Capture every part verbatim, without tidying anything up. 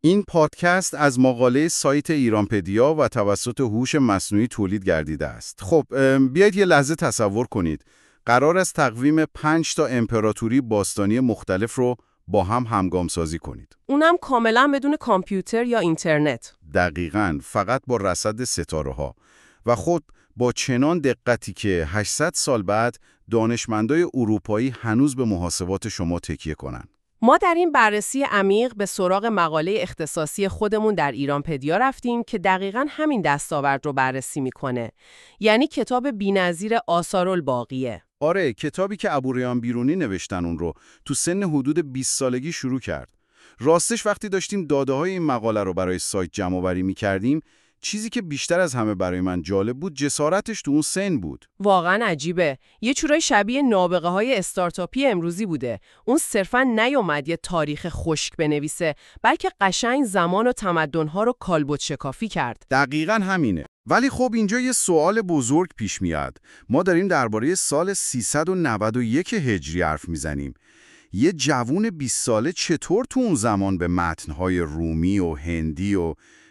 این پادکست از مقاله سایت ایرانپدیا و توسط هوش مصنوعی تولید گردیده است. خب بیایید یه لحظه تصور کنید. قرار است تقویم پنج تا امپراتوری باستانی مختلف رو با هم همگام سازی کنید. اونم کاملا بدون کامپیوتر یا اینترنت. دقیقاً، فقط با رصد ستاره ها. و خود با چنان دقتی که هشتصد سال بعد دانشمندای اروپایی هنوز به محاسبات شما تکیه کنن. ما در این بررسی عمیق به سراغ مقاله اختصاصی خودمون در ایرانپدیا رفتیم که دقیقاً همین دستاورد رو بررسی میکنه. یعنی کتاب بی‌نظیر آثارالباقیه. آره، کتابی که ابوریحان بیرونی نوشتن اون رو تو سن حدود بیست سالگی شروع کرد. راستش وقتی داشتیم داده‌های این مقاله رو برای سایت جمع‌آوری می‌کردیم، چیزی که بیشتر از همه برای من جالب بود جسارتش تو اون سن بود. واقعا عجیبه. یه چورای شبیه نابغه های استارتاپی امروزی بوده. اون صرفاً نیومد یه تاریخ خشک بنویسه، بلکه قشنگ زمان و تمدن‌ها رو کالبد شکافی کرد. دقیقاً همینه. ولی خب اینجا یه سوال بزرگ پیش میاد. ما داریم درباره سال سیصد و نود و یک هجری حرف میزنیم. یه جوون بیست ساله چطور تو اون زمان به متن‌های رومی و هندی و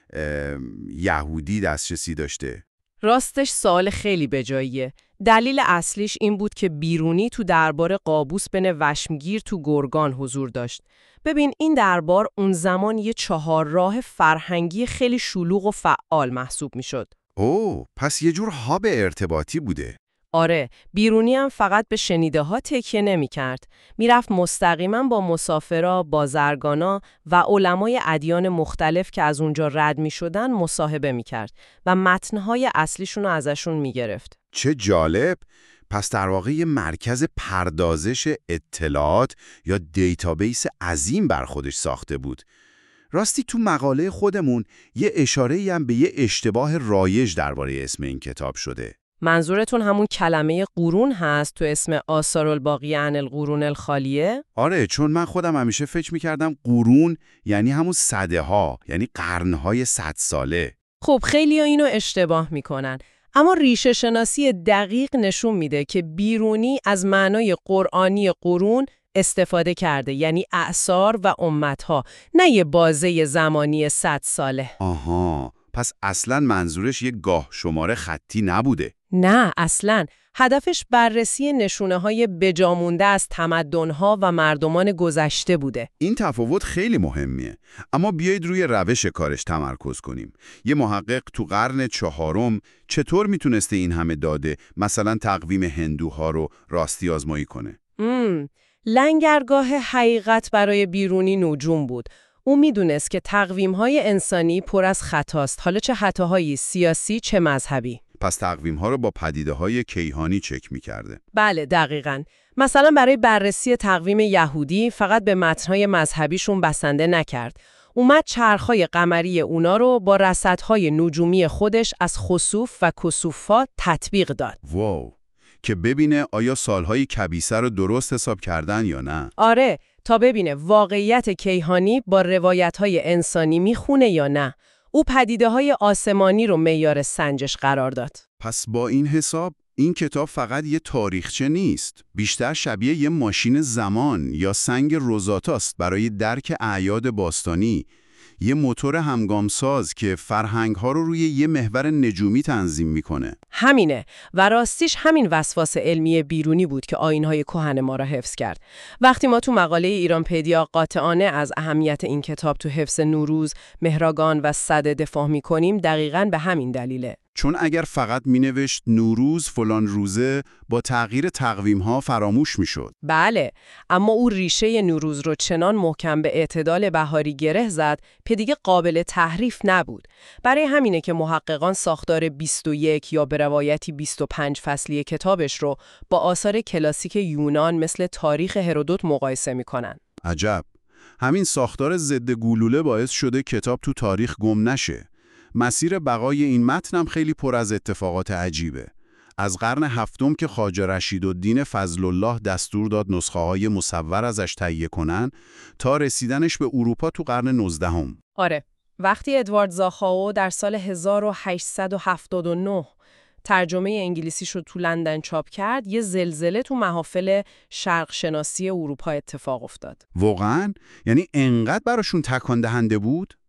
یهودی دسترسی داشته؟ راستش سوال خیلی بجاییه. دلیل اصلیش این بود که بیرونی تو دربار قابوس بن وشمگیر تو گرگان حضور داشت. ببین این دربار اون زمان یه چهار راه فرهنگی خیلی شلوغ و فعال محسوب میشد. اوه، پس یه جور هاب ارتباطی بوده. آره، بیرونی هم فقط به شنیده ها تکیه نمی کرد. می رفت مستقیما با مسافرا، بازرگانا و علمای ادیان مختلف که از اونجا رد می شدن مصاحبه می کرد و متنهای اصلیشون رو ازشون می گرفت. چه جالب! پس در واقع یه مرکز پردازش اطلاعات یا دیتابیس عظیم بر خودش ساخته بود. راستی تو مقاله خودمون یه اشاره‌ای هم به یه اشتباه رایج درباره اسم این کتاب شده. منظورتون همون کلمه قرون هست تو اسم آثارالباقیه عن القرون الخالیه؟ آره، چون من خودم همیشه فکر می‌کردم قرون یعنی همون صده ها، یعنی قرن‌های صد ساله. خب خیلی‌ها اینو اشتباه میکنن. اما ریشه شناسی دقیق نشون میده که بیرونی از معنای قرآنی قرون استفاده کرده، یعنی اعصار و امتها، نه یه بازه زمانی صد ساله. آها، پس اصلاً منظورش یه گاه شماره خطی نبوده. نه اصلاً. هدفش بررسی نشونه‌های بجامونده از تمدن‌ها و مردمان گذشته بوده. این تفاوت خیلی مهمیه. اما بیایید روی روش کارش تمرکز کنیم. یه محقق تو قرن چهارم چطور میتونسته این همه داده، مثلا تقویم هندوها رو راستی آزمایی کنه؟ مم. لنگرگاه حقیقت برای بیرونی نجوم بود. او میدونست که تقویم‌های انسانی پر از خطاست، حالا چه خطاهایی سیاسی چه مذهبی. پس تقویم‌ها رو با پدیده‌های کیهانی چک می‌کرده. بله، دقیقاً. مثلا برای بررسی تقویم یهودی فقط به متن‌های مذهبیشون بسنده نکرد. اومد چرخ‌های قمری اونا رو با رصدهای نجومی خودش از خسوف و کسوفات تطبیق داد. واو! که ببینه آیا سالهای کبیسه رو درست حساب کردن یا نه؟ آره، تا ببینه واقعیت کیهانی با روایت‌های انسانی میخونه یا نه. او پدیده‌های آسمانی رو معیار سنجش قرار داد. پس با این حساب این کتاب فقط یه تاریخچه نیست، بیشتر شبیه یه ماشین زمان یا سنگ روزاتاست برای درک اعیاد باستانی، یه موتور همگامساز که فرهنگ‌ها رو روی یه محور نجومی تنظیم میکنه. همینه و راستیش همین وسواس علمی بیرونی بود که آیین‌های کهن ما را حفظ کرد. وقتی ما تو مقاله ایرانپدیا قاطعانه از اهمیت این کتاب تو حفظ نوروز، مهرگان و سده دفاع میکنیم، دقیقاً به همین دلیله. چون اگر فقط مینوشت نوروز فلان روزه، با تغییر تقویم‌ها فراموش میشد. بله، اما او ریشه نوروز رو چنان محکم به اعتدال بهاری گره زد که دیگه قابل تحریف نبود. برای همینه که محققان ساختار بیست و یک یا به روایتی بیست و پنج فصلی کتابش رو با آثار کلاسیک یونان مثل تاریخ هرودوت مقایسه میکنن. عجب. همین ساختار ضد گلوله باعث شده کتاب تو تاریخ گم نشه. مسیر بقای این متن هم خیلی پر از اتفاقات عجیبه. از قرن هفتم که خواجه رشیدالدین فضل الله دستور داد نسخه‌های مصور ازش تهیه کنن تا رسیدنش به اروپا تو قرن نوزدهم. آره، وقتی ادوارد زاخائو در سال هزار و هشتصد و هفتاد و نه ترجمه انگلیسیش رو تو لندن چاپ کرد، یه زلزله تو محافل شرق شناسی اروپا اتفاق افتاد. واقعاً؟ یعنی انقدر براشون تکان دهنده بود؟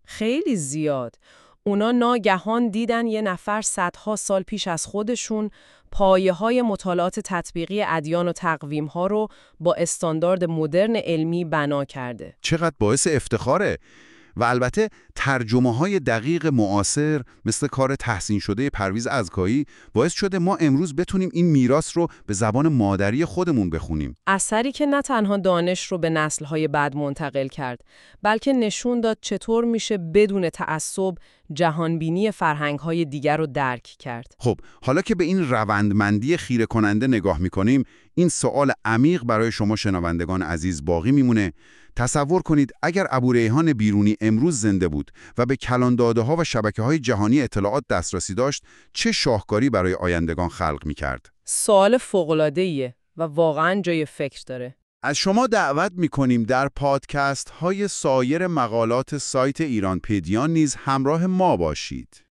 خیلی زیاد. اونا ناگهان دیدن یه نفر صدها سال پیش از خودشون پایه‌های مطالعات تطبیقی ادیان و تقویم‌ها رو با استاندارد مدرن علمی بنا کرده. چقدر باعث افتخاره. و البته ترجمه‌های دقیق معاصر مثل کار تحسین شده پرویز ازکایی باعث شده ما امروز بتونیم این میراث رو به زبان مادری خودمون بخونیم. اثری که نه تنها دانش رو به نسل‌های بعد منتقل کرد، بلکه نشون داد چطور میشه بدون تعصب جهانبینی فرهنگ‌های دیگر رو درک کرد. خب حالا که به این روندمندی خیره کننده نگاه می‌کنیم، این سوال عمیق برای شما شنوندگان عزیز باقی میمونه. تصور کنید اگر ابوریحان بیرونی امروز زنده بود و به کلانداده‌ها و شبکه‌های جهانی اطلاعات دسترسی داشت، چه شاهکاری برای آیندگان خلق می‌کرد؟ سوال فوق‌العاده‌ایه و واقعاً جای فکر داره. از شما دعوت می‌کنیم در پادکست‌های سایر مقالات سایت ایرانپدیا نیز همراه ما باشید.